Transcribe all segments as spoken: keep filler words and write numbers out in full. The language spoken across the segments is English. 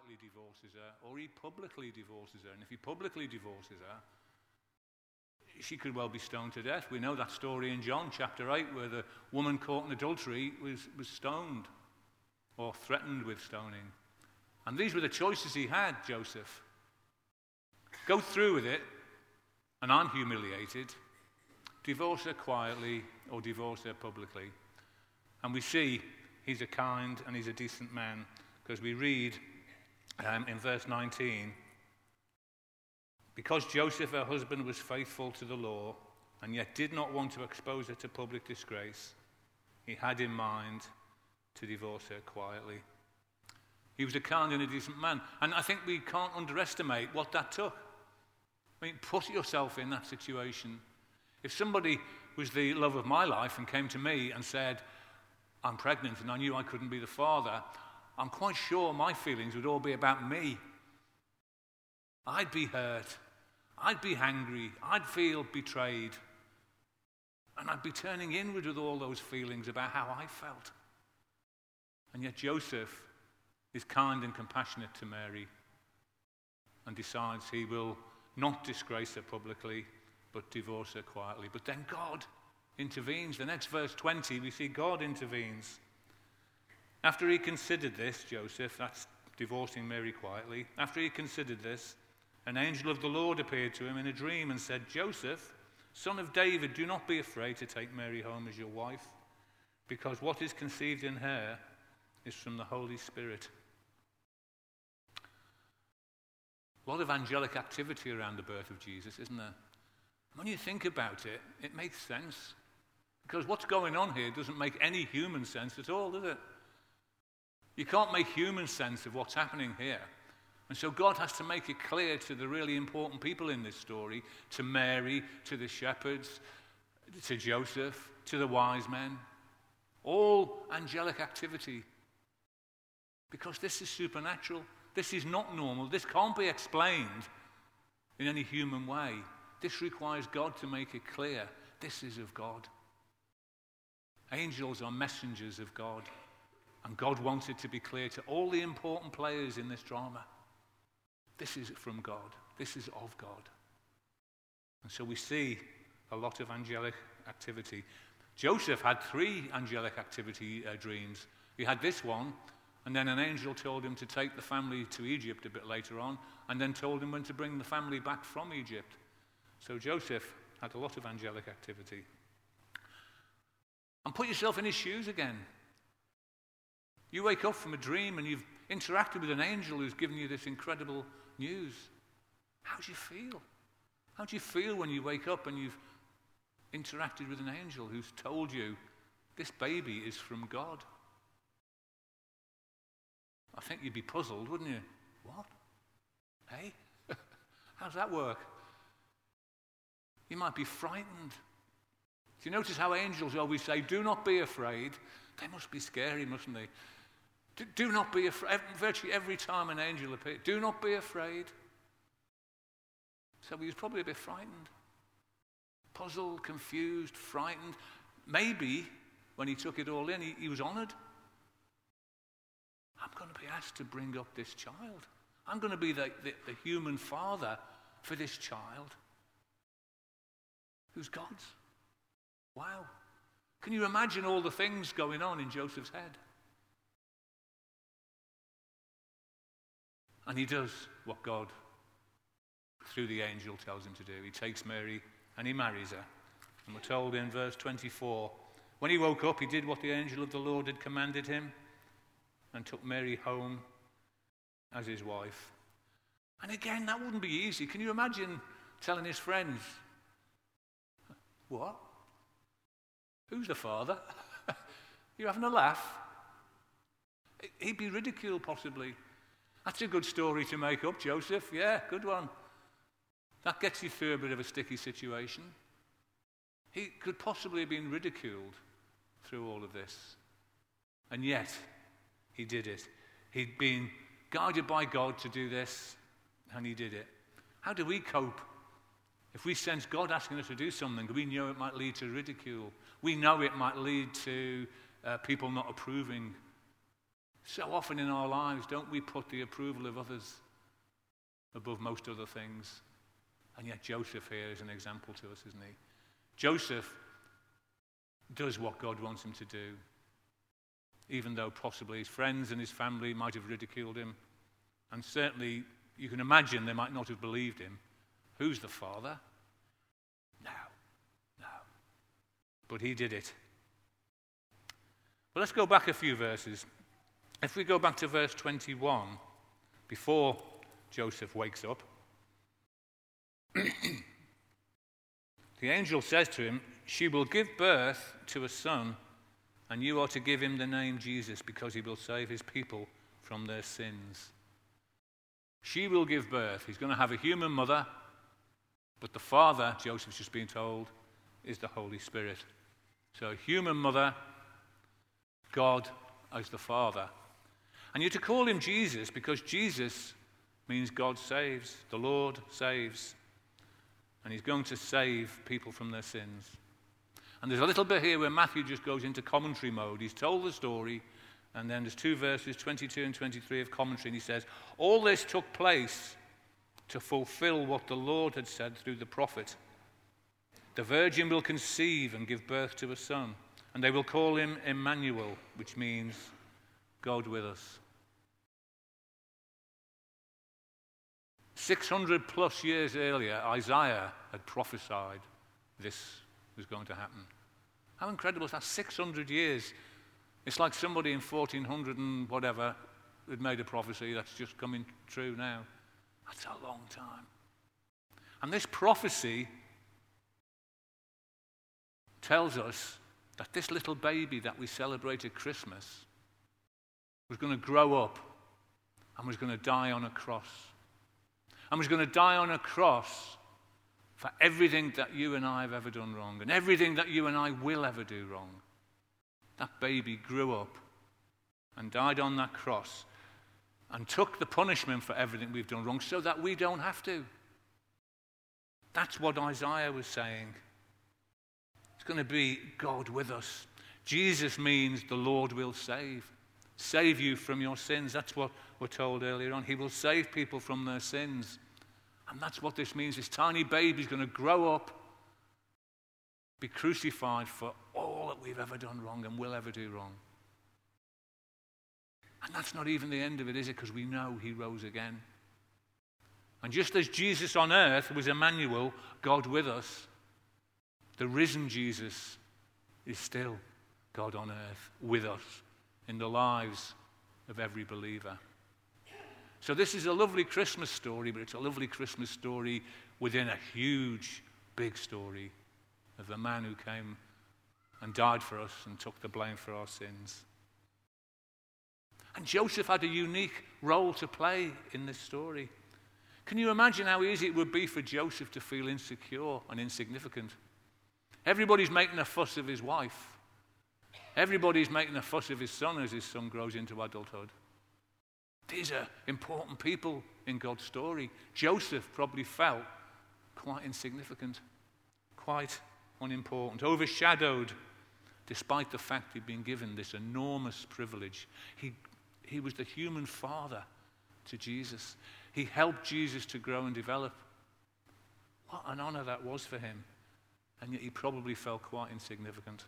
quietly divorces her or he publicly divorces her. And if he publicly divorces her, she could well be stoned to death. We know that story in John chapter eight where the woman caught in adultery was, was stoned or threatened with stoning. And these were the choices he had, Joseph. Go through with it, and I'm humiliated. Divorce her quietly or divorce her publicly. And we see he's a kind and he's a decent man because we read um, in verse nineteen, because Joseph, her husband, was faithful to the law and yet did not want to expose her to public disgrace, he had in mind to divorce her quietly. He was a kind and a decent man. And I think we can't underestimate what that took. I mean, put yourself in that situation. If somebody was the love of my life and came to me and said, I'm pregnant and I knew I couldn't be the father, I'm quite sure my feelings would all be about me. I'd be hurt. I'd be angry. I'd feel betrayed. And I'd be turning inward with all those feelings about how I felt. And yet Joseph is kind and compassionate to Mary and decides he will not disgrace her publicly, but divorce her quietly. But then God intervenes. The next verse twenty, we see God intervenes. After he considered this, Joseph, that's divorcing Mary quietly, after he considered this, an angel of the Lord appeared to him in a dream and said, Joseph, son of David, do not be afraid to take Mary home as your wife, because what is conceived in her is from the Holy Spirit. A lot of angelic activity around the birth of Jesus, isn't there? When you think about it, it makes sense. Because what's going on here doesn't make any human sense at all, does it? You can't make human sense of what's happening here. And so God has to make it clear to the really important people in this story, to Mary, to the shepherds, to Joseph, to the wise men. All angelic activity. Because this is supernatural. This is not normal. This can't be explained in any human way. This requires God to make it clear. This is of God. Angels are messengers of God. And God wants it to be clear to all the important players in this drama. This is from God. This is of God. And so we see a lot of angelic activity. Joseph had three angelic activity uh, dreams. He had this one, and then an angel told him to take the family to Egypt a bit later on, and then told him when to bring the family back from Egypt. So Joseph had a lot of angelic activity. And put yourself in his shoes again. You wake up from a dream and you've interacted with an angel who's given you this incredible news. How do you feel? How do you feel when you wake up and you've interacted with an angel who's told you this baby is from God? I think you'd be puzzled, wouldn't you? What? Hey? How's that work? You might be frightened. Do you notice how angels always say, do not be afraid? They must be scary, mustn't they? Do, do not be afraid. Virtually every time an angel appears, do not be afraid. So he was probably a bit frightened. Puzzled, confused, frightened. Maybe when he took it all in, he, he was honored. I'm going to be asked to bring up this child. I'm going to be the, the, the human father for this child who's God's. Wow. Can you imagine all the things going on in Joseph's head? And he does what God, through the angel, tells him to do. He takes Mary and he marries her. And we're told in verse twenty-four, when he woke up, he did what the angel of the Lord had commanded him and took Mary home as his wife. And again, that wouldn't be easy. Can you imagine telling his friends, what? Who's the father? You're having a laugh. He'd be ridiculed, possibly. That's a good story to make up, Joseph. Yeah, good one. That gets you through a bit of a sticky situation. He could possibly have been ridiculed through all of this. And yet, he did it. He'd been guided by God to do this, and he did it. How do we cope? If we sense God asking us to do something, we know it might lead to ridicule. We know it might lead to uh, people not approving. So often in our lives, don't we put the approval of others above most other things? And yet Joseph here is an example to us, isn't he? Joseph does what God wants him to do, even though possibly his friends and his family might have ridiculed him. And certainly, you can imagine they might not have believed him. Who's the father? No, no. But he did it. But let's go back a few verses. If we go back to verse twenty-one, before Joseph wakes up, the angel says to him, "She will give birth to a son, and you are to give him the name Jesus, because he will save his people from their sins." She will give birth. He's going to have a human mother, but the father, Joseph's just been told, is the Holy Spirit. So human mother, God as the Father. And you're to call him Jesus because Jesus means God saves, the Lord saves. And he's going to save people from their sins. And there's a little bit here where Matthew just goes into commentary mode. He's told the story, and then there's two verses, twenty-two and twenty-three of commentary, and he says, all this took place to fulfill what the Lord had said through the prophet. The virgin will conceive and give birth to a son, and they will call him Emmanuel, which means God with us. six hundred plus years earlier, Isaiah had prophesied this was going to happen. How incredible is that? six hundred years. It's like somebody in fourteen hundred and whatever had made a prophecy that's just coming true now. That's a long time. And this prophecy tells us that this little baby that we celebrate at Christmas was going to grow up and was going to die on a cross. And was going to die on a cross for everything that you and I have ever done wrong and everything that you and I will ever do wrong. That baby grew up and died on that cross and took the punishment for everything we've done wrong so that we don't have to. That's what Isaiah was saying. It's going to be God with us. Jesus means the Lord will save. Save you from your sins. That's what we're told earlier on. He will save people from their sins. And that's what this means. This tiny baby is going to grow up, be crucified for all that we've ever done wrong and will ever do wrong. And that's not even the end of it, is it? Because we know he rose again. And just as Jesus on earth was Emmanuel, God with us, the risen Jesus is still God on earth with us in the lives of every believer. So this is a lovely Christmas story, but it's a lovely Christmas story within a huge, big story of the man who came and died for us and took the blame for our sins. And Joseph had a unique role to play in this story. Can you imagine how easy it would be for Joseph to feel insecure and insignificant? Everybody's making a fuss of his wife. Everybody's making a fuss of his son as his son grows into adulthood. These are important people in God's story. Joseph probably felt quite insignificant, quite unimportant, overshadowed, despite the fact he'd been given this enormous privilege. He, he was the human father to Jesus. He helped Jesus to grow and develop. What an honor that was for him. And yet he probably felt quite insignificant.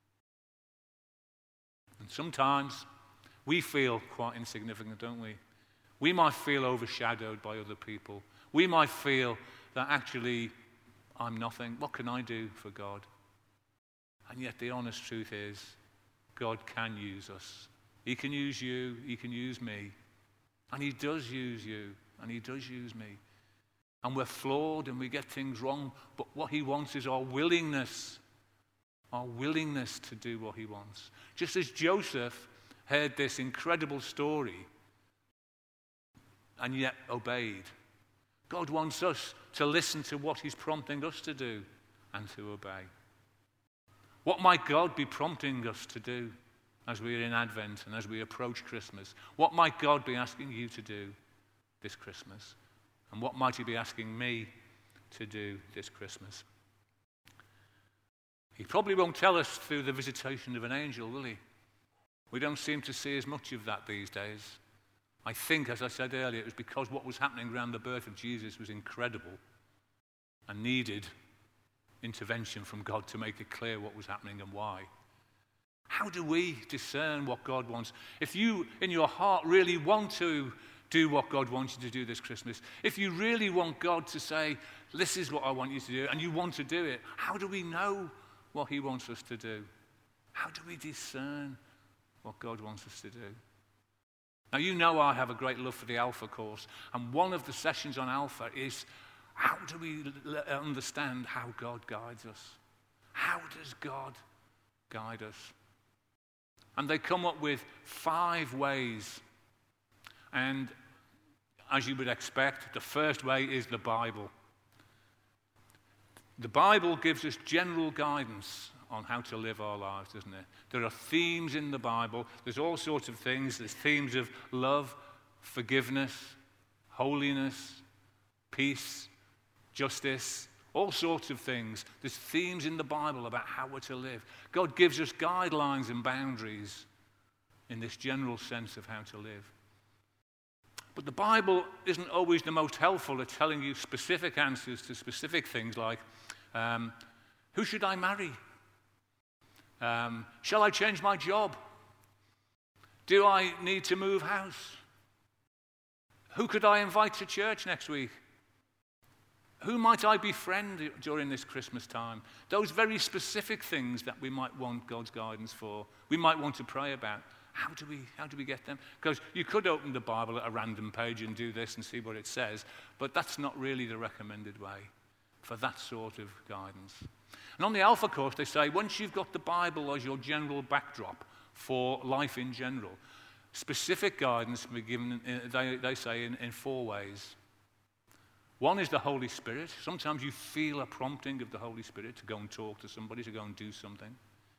And sometimes we feel quite insignificant, don't we? We might feel overshadowed by other people. We might feel that actually I'm nothing. What can I do for God? And yet the honest truth is God can use us. He can use you. He can use me. And he does use you. And he does use me. And we're flawed and we get things wrong. But what he wants is our willingness. Our willingness to do what he wants. Just as Joseph heard this incredible story and yet obeyed. God wants us to listen to what he's prompting us to do and to obey. What might God be prompting us to do as we are in Advent and as we approach Christmas? What might God be asking you to do this Christmas? And what might he be asking me to do this Christmas? He probably won't tell us through the visitation of an angel, will he? We don't seem to see as much of that these days. I think, as I said earlier, it was because what was happening around the birth of Jesus was incredible and needed intervention from God to make it clear what was happening and why. How do we discern what God wants? If you, in your heart, really want to do what God wants you to do this Christmas, if you really want God to say, this is what I want you to do, and you want to do it, how do we know what he wants us to do? How do we discern what God wants us to do? Now, you know I have a great love for the Alpha course, and one of the sessions on Alpha is how do we l- understand how God guides us? How does God guide us? And they come up with five ways. And as you would expect, the first way is the Bible. The Bible gives us general guidance on how to live our lives, doesn't it? There are themes in the Bible. There's all sorts of things. There's themes of love, forgiveness, holiness, peace, justice, all sorts of things. There's themes in the Bible about how we're to live. God gives us guidelines and boundaries in this general sense of how to live. But the Bible isn't always the most helpful at telling you specific answers to specific things like, um, who should I marry? Um, shall I change my job? Do I need to move house? Who could I invite to church next week? Who might I befriend during this Christmas time? Those very specific things that we might want God's guidance for, we might want to pray about. How do we, how do we get them? Because you could open the Bible at a random page and do this and see what it says, but that's not really the recommended way for that sort of guidance. And on the Alpha course, they say, once you've got the Bible as your general backdrop for life in general, specific guidance can be given, in, they, they say, in, in four ways. One is the Holy Spirit. Sometimes you feel a prompting of the Holy Spirit to go and talk to somebody, to go and do something.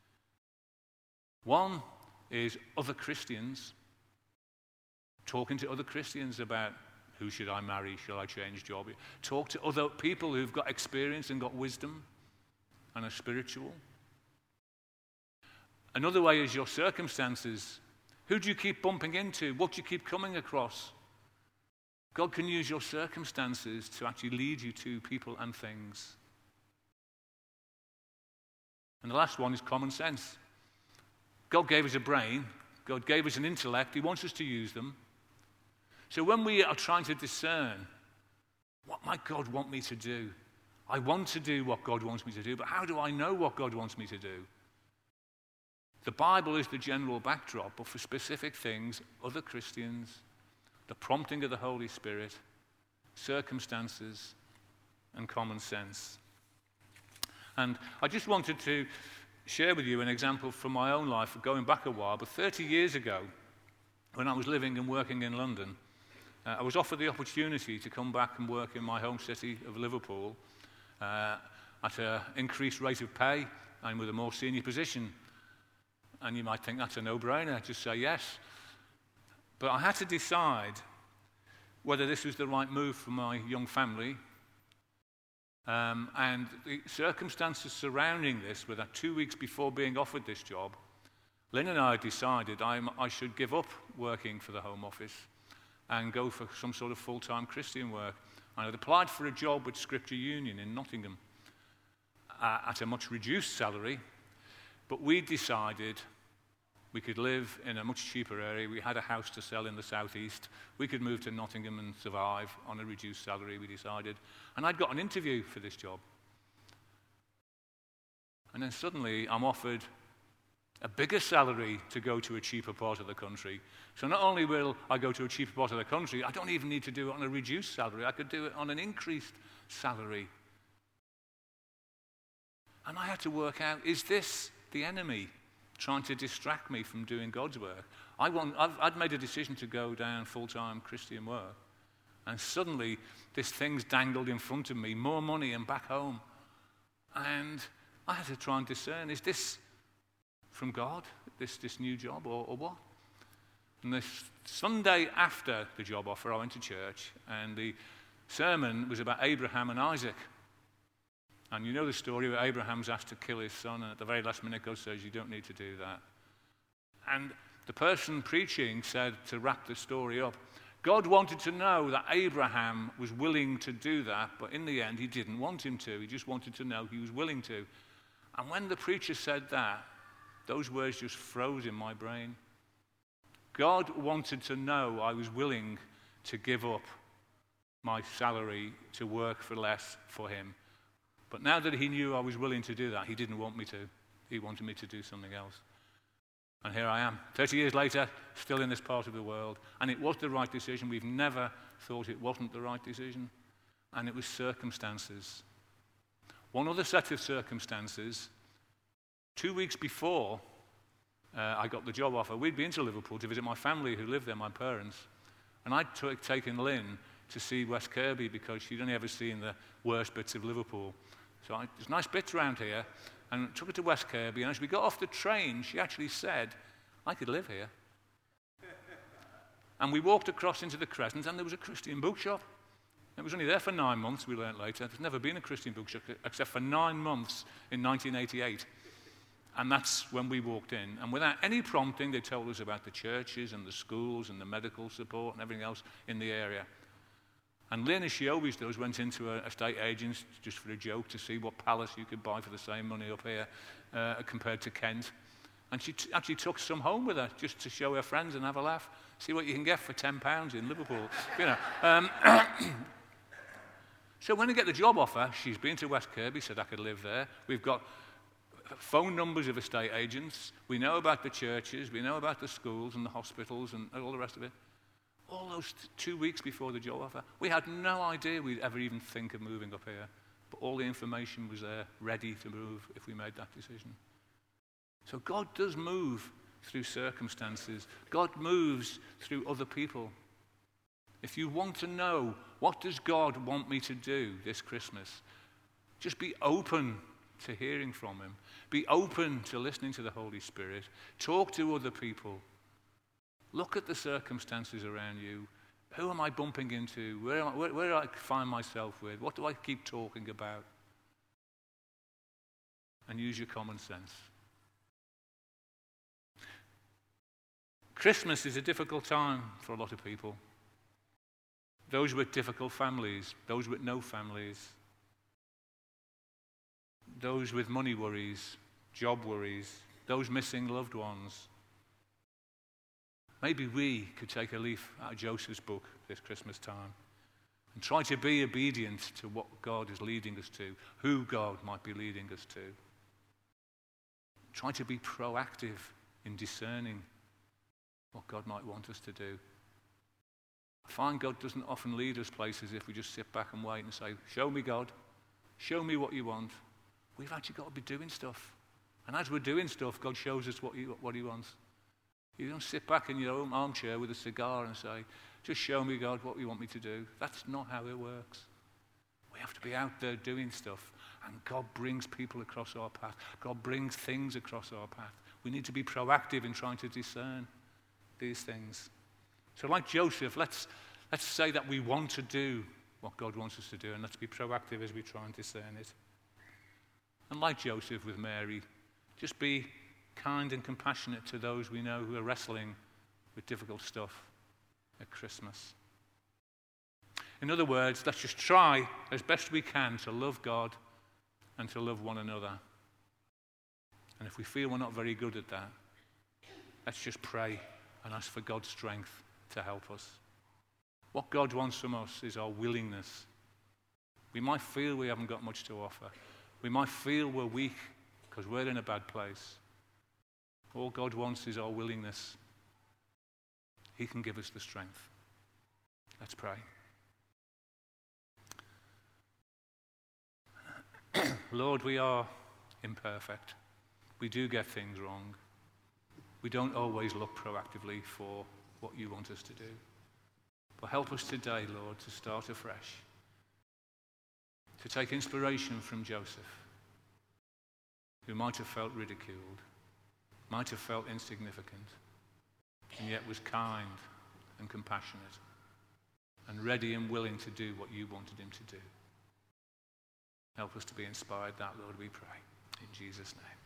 One is other Christians, talking to other Christians about who should I marry, shall I change job. Talk to other people who've got experience and got wisdom and are spiritual. Another way is your circumstances. Who do you keep bumping into? What do you keep coming across? God can use your circumstances to actually lead you to people and things. And the last one is common sense. God gave us a brain. God gave us an intellect. He wants us to use them. So when we are trying to discern, what might God want me to do? I want to do what God wants me to do, but how do I know what God wants me to do? The Bible is the general backdrop, but for specific things, other Christians, the prompting of the Holy Spirit, circumstances, and common sense. And I just wanted to share with you an example from my own life, going back a while, but thirty years ago, when I was living and working in London, uh, I was offered the opportunity to come back and work in my home city of Liverpool uh, at an increased rate of pay and with a more senior position. And you might think that's a no-brainer, just say yes. But I had to decide whether this was the right move for my young family. Um, and the circumstances surrounding this were that two weeks before being offered this job, Lynn and I decided I'm, I should give up working for the Home Office and go for some sort of full-time Christian work. And I'd applied for a job with Scripture Union in Nottingham uh, at a much reduced salary, but we decided we could live in a much cheaper area. We had a house to sell in the southeast. We could move to Nottingham and survive on a reduced salary, we decided. And I'd got an interview for this job. And then suddenly I'm offered a bigger salary to go to a cheaper part of the country. So not only will I go to a cheaper part of the country, I don't even need to do it on a reduced salary. I could do it on an increased salary. And I had to work out, is this the enemy trying to distract me from doing God's work? I want, I've, I'd made a decision to go down full-time Christian work. And suddenly, this thing's dangled in front of me, more money and back home. And I had to try and discern, is this from God, this, this new job, or, or what? And this Sunday after the job offer, I went to church, and the sermon was about Abraham and Isaac. And you know the story where Abraham's asked to kill his son, and at the very last minute God says, you don't need to do that. And The person preaching said, to wrap the story up, God wanted to know that Abraham was willing to do that, but in the end he didn't want him to. He just wanted to know he was willing to. And when the preacher said that, those words just froze in my brain. God wanted to know I was willing to give up my salary to work for less for him. But now that he knew I was willing to do that, he didn't want me to. He wanted me to do something else. And here I am, thirty years later, still in this part of the world. And it was the right decision. We've never thought it wasn't the right decision. And it was circumstances. One other set of circumstances, two weeks before uh, I got the job offer, we'd been to Liverpool to visit my family who lived there, my parents. And I'd t- taken Lynn to see West Kirby because she'd only ever seen the worst bits of Liverpool. So I, there's nice bits around here. And took her to West Kirby, and as we got off the train, she actually said, I could live here. And we walked across into the Crescent, and there was a Christian bookshop. It was only there for nine months, we learnt later. There's never been a Christian bookshop except for nine months in nineteen eighty-eight. And that's when we walked in. And without any prompting, they told us about the churches and the schools and the medical support and everything else in the area. And Lynn, as she always does, went into a estate agent just for a joke to see what palace you could buy for the same money up here uh, compared to Kent. And she t- actually took some home with her just to show her friends and have a laugh. See what you can get for ten pounds in Liverpool. you know. Um, so when I get the job offer, she's been to West Kirby, said I could live there. We've got phone numbers of estate agents. We know about the churches. We know about the schools and the hospitals and all the rest of it. All those t- two weeks before the job offer, we had no idea we'd ever even think of moving up here. But all the information was there, ready to move if we made that decision. So God does move through circumstances. God moves through other people. If you want to know, what does God want me to do this Christmas? Just be open to hearing from him. Be open to listening to the Holy Spirit. Talk to other people. Look at the circumstances around you. Who am I bumping into? Where, am I, where, where do I find myself with? What do I keep talking about? And use your common sense. Christmas is a difficult time for a lot of people. Those with difficult families, those with no families, those with money worries, job worries, those missing loved ones. Maybe we could take a leaf out of Joseph's book this Christmas time and try to be obedient to what God is leading us to, who God might be leading us to. Try to be proactive in discerning what God might want us to do. I find God doesn't often lead us places if we just sit back and wait and say, show me God, show me what you want. We've actually got to be doing stuff. And as we're doing stuff, God shows us what he, what he wants. You don't sit back in your own armchair with a cigar and say, just show me, God, what you want me to do. That's not how it works. We have to be out there doing stuff. And God brings people across our path. God brings things across our path. We need to be proactive in trying to discern these things. So like Joseph, let's, let's say that we want to do what God wants us to do, and let's be proactive as we try and discern it. And like Joseph with Mary, just be kind and compassionate to those we know who are wrestling with difficult stuff at Christmas. In other words, let's just try as best we can to love God and to love one another. And if we feel we're not very good at that, let's just pray and ask for God's strength to help us. What God wants from us is our willingness. We might feel we haven't got much to offer. We might feel we're weak because we're in a bad place. All God wants is our willingness. He can give us the strength. Let's pray. Lord, we are imperfect. We do get things wrong. We don't always look proactively for what you want us to do. But help us today, Lord, to start afresh. To take inspiration from Joseph, who might have felt ridiculed, might have felt insignificant, and yet was kind and compassionate and ready and willing to do what you wanted him to do. Help us to be inspired that, Lord, we pray. In Jesus' name.